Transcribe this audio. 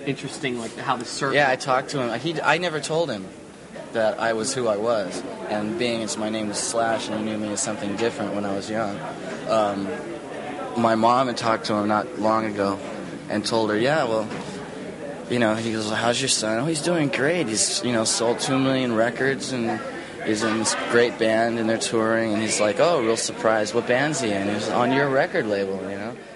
interesting, like how the circle. Yeah, I talked to him. I never told him that I was who I was, and my name was Slash, and he knew me as something different when I was young. My mom had talked to him not long ago, and told her, yeah, well, he goes, how's your son? Oh, he's doing great. He's sold 2 million records and is in this great band and they're touring, and he's like, oh, real surprised. What band's he in? He's on your record label,